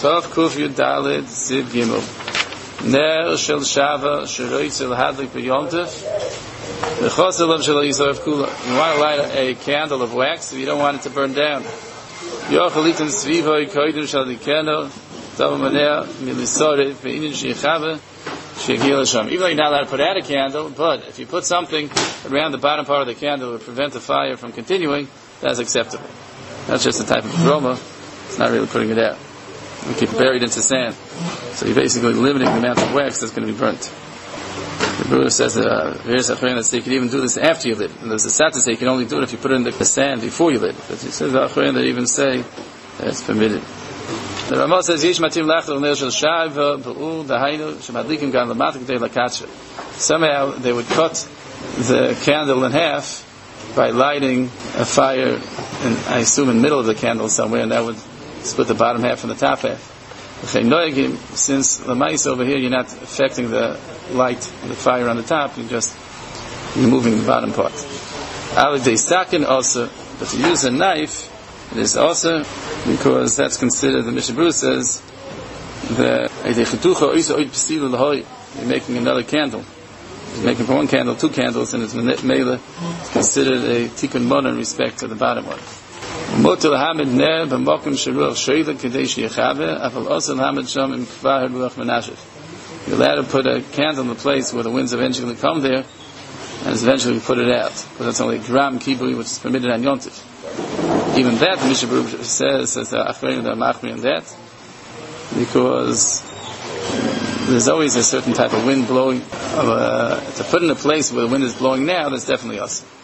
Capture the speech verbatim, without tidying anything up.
Tov Kuf Yud Daled Siv Gimel. Ner Shel Shava Sheroitz El Hadlik B'Yomtiv. V'chos Elam Shel Yisrael Kula. You want to light a candle of wax, so you don't want it to burn down. Yochalitim Svivo Koidim Shel Dikeno. Tov Maneh Milisorev Ve'inin Sheichave. Even though you're not allowed to put out a candle, but if you put something around the bottom part of the candle to prevent the fire from continuing, that's acceptable. That's just a type of aroma. It's not really putting it out. You keep it buried into sand. So you're basically limiting the amount of wax that's going to be burnt. The Brewer says, uh, here's a friend that says you can even do this after you lit. And there's a sat to say you can only do it if you put it in the sand before you lit. But he says a friend that even say that it's permitted. The Ramah says, Yesh matim lachtel ner shel shava b'ul dahainu shemadlikim gan lamatik dei lakatsha. Somehow they would cut the candle in half by lighting a fire, in, I assume in the middle of the candle somewhere, and that would split the bottom half from the top half. Since Lamais over here, you're not affecting the light, the fire on the top, you're just removing the bottom part. Ali dei sakin also, but to use a knife, it is also because that's considered, the Mishnah Berurah says, that you're making another candle. You're making from one candle two candles, and it's mele considered a tikkun mon in respect to the bottom one. You're allowed to put a candle in a place where the winds eventually come there, and eventually put it out, because that's only gram kibui, which is permitted on Yontif. Even that, the Mishnah Berurah says, says the Achrein that machmir on that, because there's always a certain type of wind blowing. Uh, to put in a place where the wind is blowing now, that's definitely awesome.